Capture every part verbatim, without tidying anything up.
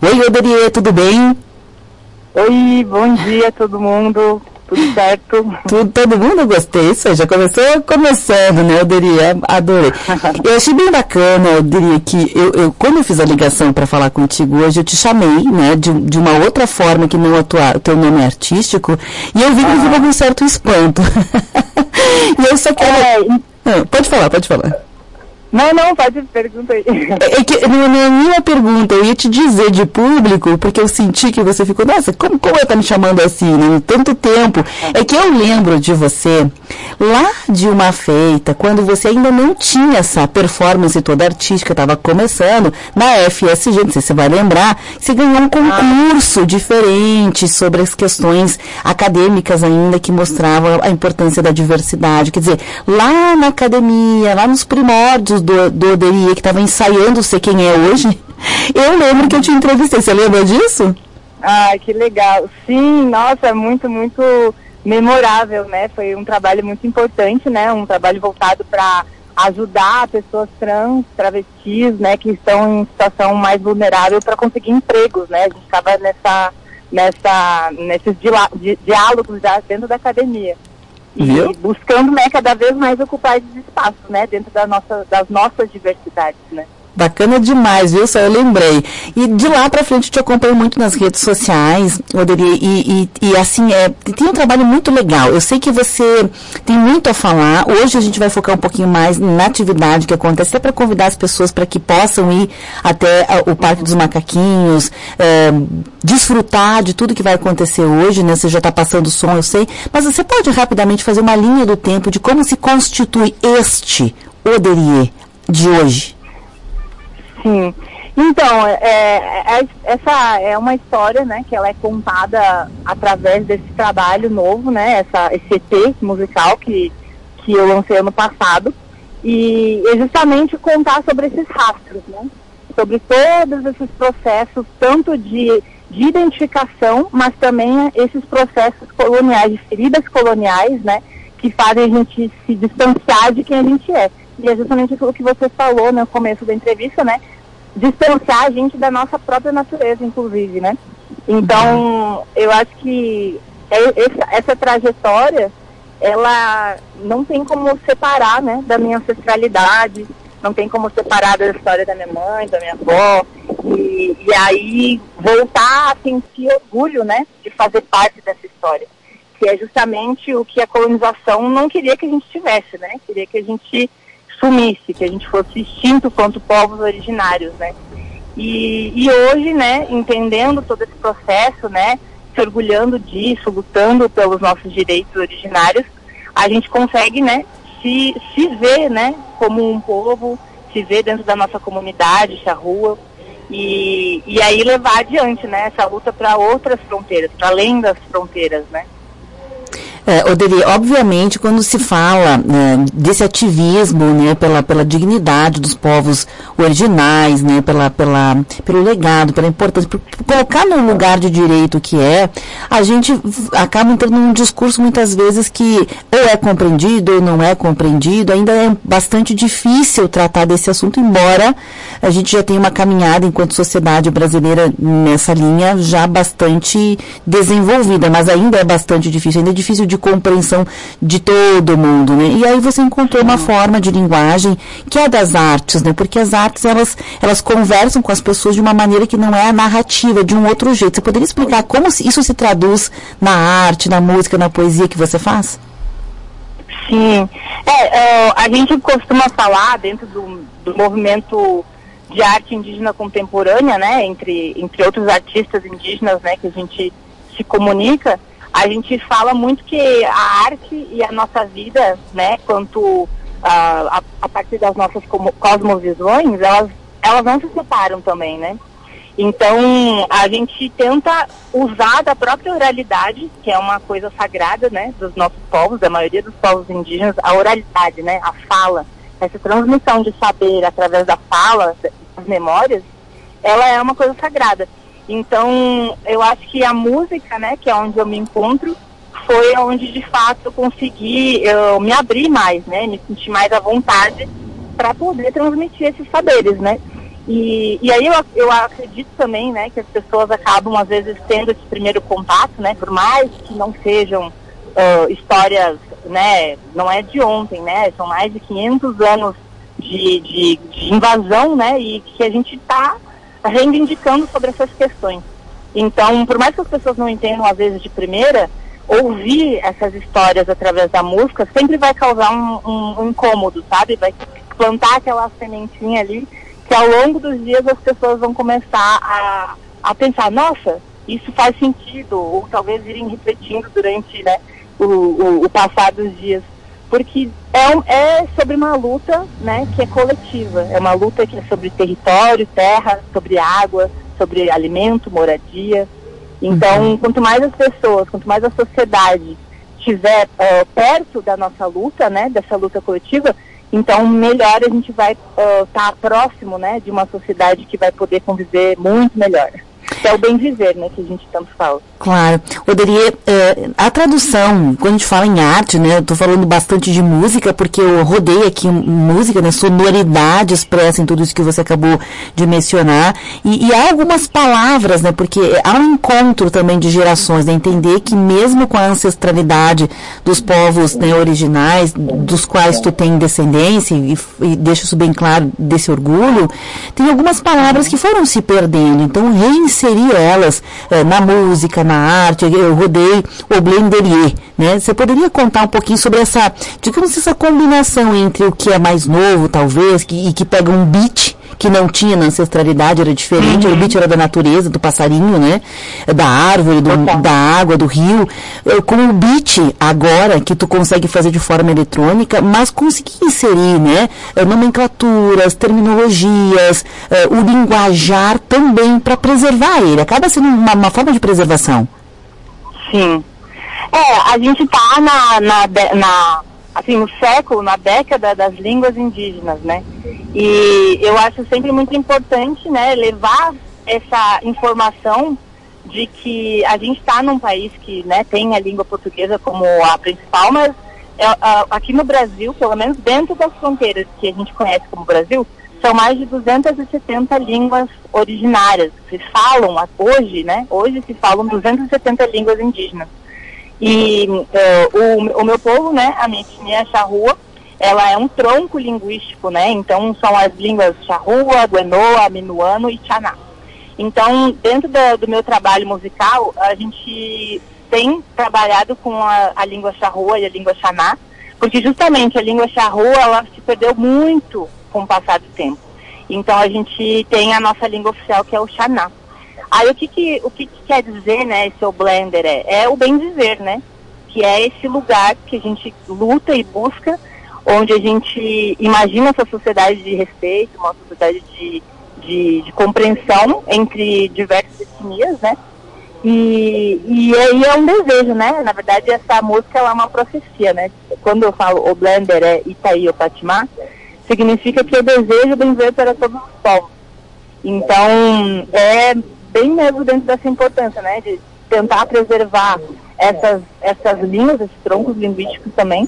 Oi, Oderie, tudo bem? Oi, bom dia todo mundo, tudo certo? Tudo, todo mundo gostei, isso aí, já começou começando, né, Oderie, adorei. Eu achei bem bacana, Oderie, que eu, eu, quando eu fiz a ligação para falar contigo hoje, eu te chamei, né, de, de uma outra forma que não atuar, o teu nome é artístico, e eu vi que ah. com um certo espanto. E eu só quero... É, ah, pode falar, pode falar. Não, não, pode perguntar aí. É, é que não é nenhuma pergunta, eu ia te dizer de público, porque eu senti que você ficou, nossa, como, como eu tá me chamando assim, né? Tanto tempo. É que eu lembro de você, lá de uma feita, quando você ainda não tinha essa performance toda artística, estava começando, na F S G, não sei se você vai lembrar, você ganhou um concurso ah. diferente sobre as questões acadêmicas ainda, que mostrava a importância da diversidade. Quer dizer, lá na academia, lá nos primórdios do, do Oderie, que estava ensaiando ser quem é hoje, eu lembro que eu te entrevistei. Você lembra disso? Ah, que legal. Sim, nossa, muito, muito memorável, né? Foi um trabalho muito importante, né? Um trabalho voltado para ajudar pessoas trans, travestis, né? Que estão em situação mais vulnerável para conseguir empregos, né? A gente estava nessa, nessa, nesses di- diálogos já dentro da academia. E Viu? buscando, né, cada vez mais ocupar esses espaços, né, dentro da nossa, das nossas diversidades, né. Bacana demais, viu? Só eu lembrei. E de lá pra frente eu te acompanho muito nas redes sociais, Oderie, e, e, e assim, é, tem um trabalho muito legal. Eu sei que você tem muito a falar. Hoje a gente vai focar um pouquinho mais na atividade que acontece, até para convidar as pessoas para que possam ir até a, o Parque dos Macaquinhos, é, desfrutar de tudo que vai acontecer hoje, né? Você já está passando o som, eu sei. Mas você pode rapidamente fazer uma linha do tempo de como se constitui este Oderie de hoje? Sim, então, é, é, essa é uma história, né, que ela é contada através desse trabalho novo, né, essa, esse E P musical que, que eu lancei ano passado, e é justamente contar sobre esses rastros, né, sobre todos esses processos, tanto de, de identificação, mas também esses processos coloniais, de feridas coloniais, né, que fazem a gente se distanciar de quem a gente é. E é justamente aquilo que você falou no começo da entrevista, né? Distanciar a gente da nossa própria natureza, inclusive, né? Então, eu acho que essa, essa trajetória, ela não tem como separar, né? Da minha ancestralidade, não tem como separar da história da minha mãe, da minha avó. E, e aí, voltar a sentir orgulho, né? De fazer parte dessa história. Que é justamente o que a colonização não queria que a gente tivesse, né? Queria que a gente sumisse, que a gente fosse extinto quanto povos originários, né? E, e hoje, né, entendendo todo esse processo, né, se orgulhando disso, lutando pelos nossos direitos originários, a gente consegue, né, se, se ver, né, como um povo, se ver dentro da nossa comunidade, essa rua, e, e aí levar adiante, né, essa luta para outras fronteiras, para além das fronteiras, né? É, Oderie, obviamente, quando se fala né, desse ativismo, né, pela, pela dignidade dos povos originais, né, pela, pela, pelo legado, pela importância, por colocar no lugar de direito que é, a gente acaba entrando num discurso muitas vezes que ou é compreendido ou não é compreendido. Ainda é bastante difícil tratar desse assunto, embora a gente já tenha uma caminhada enquanto sociedade brasileira nessa linha já bastante desenvolvida, mas ainda é bastante difícil, ainda é difícil de compreensão de todo mundo, né? E aí você encontrou uma forma de linguagem que é das artes, né? Porque as artes, elas, elas conversam com as pessoas de uma maneira que não é a narrativa, de um outro jeito. Você poderia explicar como isso se traduz na arte, na música, na poesia que você faz? Sim. É, a gente costuma falar dentro do, do movimento de arte indígena contemporânea, né? Entre, entre outros artistas indígenas, né? Que a gente se comunica. A gente fala muito que a arte e a nossa vida, né, quanto a, a, a partir das nossas cosmovisões, elas, elas não se separam também, né? Então, a gente tenta usar da própria oralidade, que é uma coisa sagrada, né, dos nossos povos, da maioria dos povos indígenas, a oralidade, né, a fala, essa transmissão de saber através da fala, das memórias, ela é uma coisa sagrada. Então, eu acho que a música, né, que é onde eu me encontro, foi onde, de fato, eu consegui eu me abrir mais, né, me sentir mais à vontade para poder transmitir esses saberes, né. E, e aí eu, eu acredito também, né, que as pessoas acabam, às vezes, tendo esse primeiro contato, né, por mais que não sejam uh, histórias, né, não é de ontem, né, são mais de quinhentos anos de, de, de invasão, né, e que a gente está reivindicando sobre essas questões. Então, por mais que as pessoas não entendam, às vezes, de primeira, ouvir essas histórias através da música sempre vai causar um, um, um incômodo, sabe? Vai plantar aquela sementinha ali, que ao longo dos dias as pessoas vão começar a, a pensar, nossa, isso faz sentido, ou talvez irem refletindo durante, né, o, o, o passar dos dias. Porque é, um, é sobre uma luta, né, que é coletiva, é uma luta que é sobre território, terra, sobre água, sobre alimento, moradia. Então, uhum. quanto mais as pessoas, quanto mais a sociedade estiver uh, perto da nossa luta, né, dessa luta coletiva, então melhor a gente vai estar uh, tá próximo, né, de uma sociedade que vai poder conviver muito melhor. Que é o bem viver, né, que a gente tanto fala. Claro. Poderia, eh, a tradução, quando a gente fala em arte, né, eu estou falando bastante de música, porque eu rodei aqui música, né, sonoridade expressa em tudo isso que você acabou de mencionar, e, e há algumas palavras, né, porque há um encontro também de gerações, né, entender que mesmo com a ancestralidade dos povos, né, originais, dos quais tu tem descendência, e, e deixa isso bem claro, desse orgulho, tem algumas palavras que foram se perdendo, então reinserir elas eh, na música, na arte, eu rodei o Blenderier, né? Você poderia contar um pouquinho sobre essa, digamos, essa combinação entre o que é mais novo, talvez, que, e que pega um beat que não tinha na ancestralidade, era diferente, uhum. o beat era da natureza, do passarinho, né? Da árvore, do, okay. da água, do rio, com o beat agora, que tu consegue fazer de forma eletrônica, mas conseguir inserir, né? Nomenclaturas, terminologias, uh, o linguajar também para preservar ele, acaba sendo uma, uma forma de preservação. Sim. É, a gente tá na, na, na assim, no século, na década das línguas indígenas, né? E eu acho sempre muito importante, né, levar essa informação de que a gente está num país que, né, tem a língua portuguesa como a principal, mas é, a, aqui no Brasil, pelo menos dentro das fronteiras que a gente conhece como Brasil, são mais de duzentas e setenta línguas originárias. Se falam hoje, né, hoje se falam duzentas e setenta línguas indígenas. E uh, o, o meu povo, né, a minha etnia charrua, ela é um tronco linguístico, né, então são as línguas charrua, guenoa, minuano e tchaná. Então, dentro do, do meu trabalho musical, a gente tem trabalhado com a, a língua charrua e a língua tchaná, porque justamente a língua charrua, ela se perdeu muito com o passar do tempo. Então, a gente tem a nossa língua oficial, que é o tchaná. Aí o que que, o que que quer dizer, né, esse O Blender é? É o bem viver, né? Que é esse lugar que a gente luta e busca, onde a gente imagina essa sociedade de respeito, uma sociedade de, de, de compreensão entre diversas etnias, né? E, e aí é um desejo, né? Na verdade, essa música ela é uma profecia, né? Quando eu falo O Blender é Itaí Opatimá, significa que eu desejo bem viver para todos os povos. Então, é bem mesmo dentro dessa importância, né, de tentar preservar essas, essas línguas, esses troncos linguísticos também,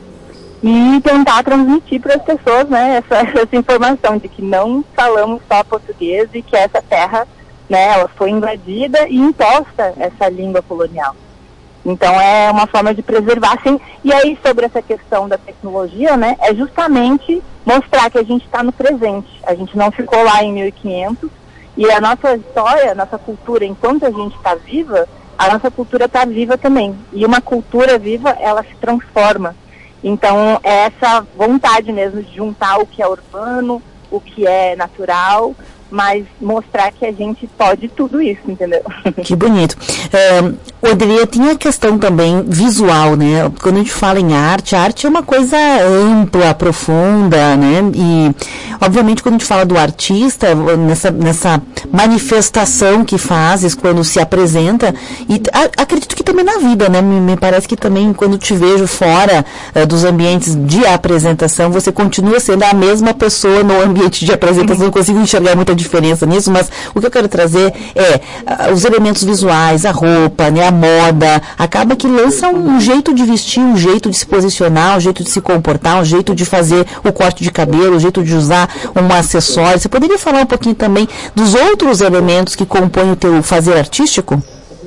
e tentar transmitir para as pessoas, né, essa, essa informação de que não falamos só português e que essa terra, né, ela foi invadida e imposta essa língua colonial. Então é uma forma de preservar, sim. E aí sobre essa questão da tecnologia, né, é justamente mostrar que a gente está no presente, a gente não ficou lá em mil e quinhentos, e a nossa história, a nossa cultura, enquanto a gente está viva, a nossa cultura está viva também. E uma cultura viva, ela se transforma. Então, é essa vontade mesmo de juntar o que é urbano, o que é natural, mas mostrar que a gente pode tudo isso, entendeu? Que bonito. É, Odelia, tinha a questão também visual, né? Quando a gente fala em arte, a arte é uma coisa ampla, profunda, né? E, obviamente, quando a gente fala do artista, nessa, nessa manifestação que fazes quando se apresenta, e a, acredito que também na vida, né? Me, me parece que também quando te vejo fora uh, dos ambientes de apresentação, você continua sendo a mesma pessoa no ambiente de apresentação. Não consigo enxergar muita diferença nisso, mas o que eu quero trazer é uh, os elementos visuais, a roupa, né, a moda, acaba que lança um, um jeito de vestir, um jeito de se posicionar, um jeito de se comportar, um jeito de fazer o corte de cabelo, um jeito de usar um acessório. Você poderia falar um pouquinho também dos outros elementos que compõem o teu fazer artístico?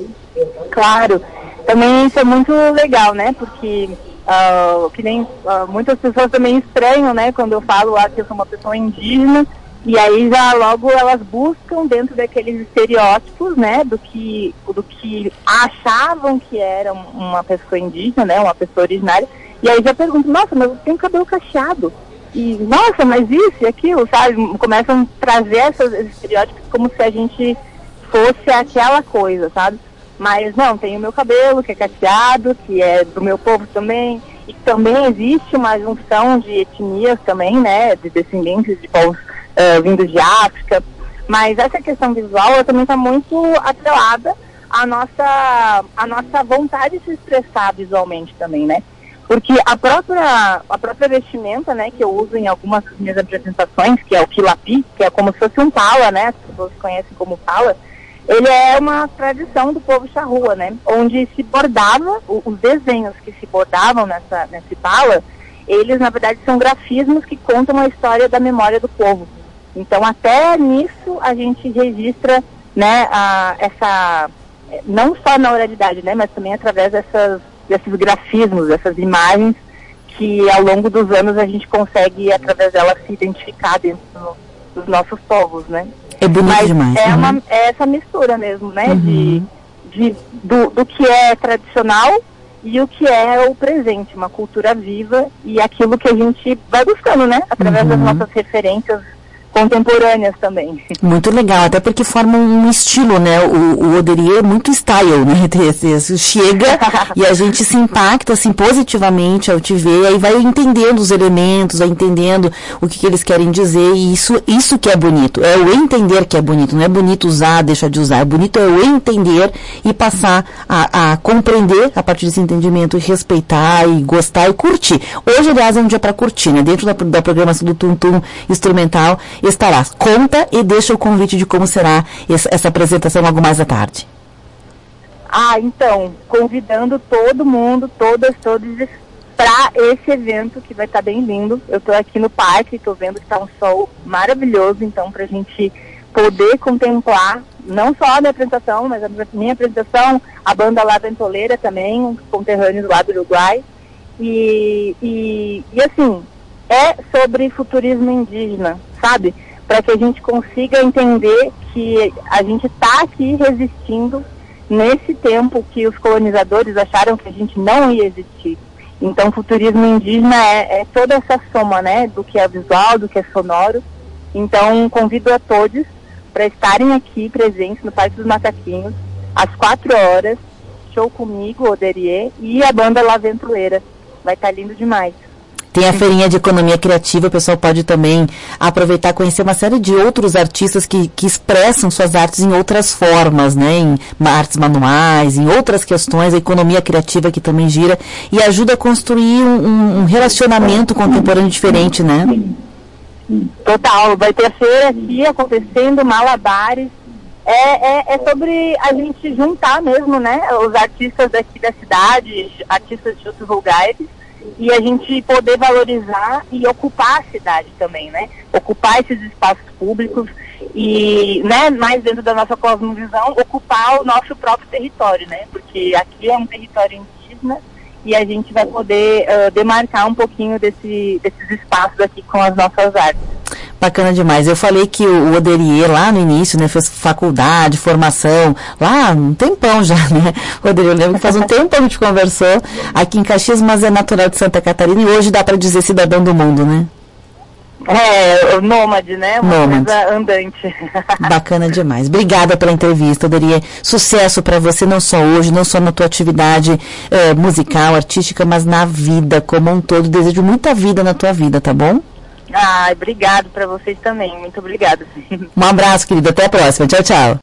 Claro, também isso é muito legal, né? Porque uh, que nem uh, muitas pessoas também estranham, né? Quando eu falo ah, que eu sou uma pessoa indígena, e aí já logo elas buscam dentro daqueles estereótipos, né? Do que, do que achavam que era uma pessoa indígena, né? Uma pessoa originária. E aí já perguntam, nossa, mas eu tenho cabelo cacheado. E, nossa, mas isso e aquilo, sabe? Começam a trazer esses estereótipos como se a gente fosse aquela coisa, sabe? Mas não, tem o meu cabelo, que é cacheado, que é do meu povo também, e também existe uma junção de etnias também, né, de descendentes de povos uh, vindos de África, mas essa questão visual ela também está muito atrelada à nossa, à nossa vontade de se expressar visualmente também, né, porque a própria, a própria vestimenta, né, que eu uso em algumas das minhas apresentações, que é o quilapi, que é como se fosse um pala, né, as pessoas conhecem como pala, ele é uma tradição do povo charrua, né? Onde se bordava, os desenhos que se bordavam nessa, nesse pala, eles na verdade são grafismos que contam a história da memória do povo. Então até nisso a gente registra, né, a, essa, não só na oralidade, né, mas também através dessas, desses grafismos, dessas imagens que ao longo dos anos a gente consegue através delas se identificar dentro do, dos nossos povos, né? É bonito Mas demais. É, uhum. uma, é essa mistura mesmo, né? Uhum. De, de, do, do que é tradicional e o que é o presente, uma cultura viva e aquilo que a gente vai buscando, né? Através uhum. das nossas referências contemporâneas também. Muito legal, até porque forma um estilo, né? O, o Oderiê é muito style, né? Chega e a gente se impacta assim positivamente ao te ver, aí vai entendendo os elementos, vai entendendo o que, que eles querem dizer, e isso, isso que é bonito, é o entender que é bonito, não é bonito usar, deixar de usar, é bonito é o entender e passar a, a compreender a partir desse entendimento, e respeitar e gostar e curtir. Hoje, aliás, é um dia para curtir, né? Dentro da, da programação do Tum Tum Instrumental estarás. Conta e deixa o convite de como será essa, essa apresentação logo mais à tarde. Ah, então, convidando todo mundo, todas, todos, para esse evento que vai estar bem lindo. Eu estou aqui no parque, estou vendo que está um sol maravilhoso, então para a gente poder contemplar não só a minha apresentação, mas a minha apresentação, a banda La Ventoleira também, os conterrâneos lá do Uruguai. E, e, e assim, é sobre futurismo indígena, sabe? Para que a gente consiga entender que a gente está aqui resistindo nesse tempo que os colonizadores acharam que a gente não ia existir. Então, futurismo indígena é, é toda essa soma, né? Do que é visual, do que é sonoro. Então, convido a todos para estarem aqui presentes no Parque dos Macaquinhos, às quatro horas, show comigo, Oderiê, e a banda La Ventoleira. Vai estar lindo demais. Tem a feirinha de economia criativa, o pessoal pode também aproveitar, conhecer uma série de outros artistas que, que expressam suas artes em outras formas, né? Em artes manuais, em outras questões, a economia criativa que também gira e ajuda a construir um, um relacionamento contemporâneo diferente, né? Total, vai ter feira aqui acontecendo, malabares. É, é, é sobre a gente juntar mesmo, né? Os artistas daqui da cidade, artistas de outros lugares, e a gente poder valorizar e ocupar a cidade também, né? Ocupar esses espaços públicos e, né, mais dentro da nossa cosmovisão, ocupar o nosso próprio território, né? Porque aqui é um território indígena e a gente vai poder uh, demarcar um pouquinho desse, desses espaços aqui com as nossas artes. Bacana demais. Eu falei que o Oderiê lá no início, né, fez faculdade, formação, lá um tempão já, né? Oderiê, eu lembro que faz um tempo que a gente conversou aqui em Caxias, mas é natural de Santa Catarina e hoje dá para dizer cidadão do mundo, né? É, nômade, né? Uma nômade. Coisa andante. Bacana demais. Obrigada pela entrevista, Oderiê. Sucesso para você, não só hoje, não só na tua atividade eh, musical, artística, mas na vida como um todo. Desejo muita vida na tua vida, tá bom? Ah, obrigado para vocês também. Muito obrigada. Um abraço, querida. Até a próxima. Tchau, tchau.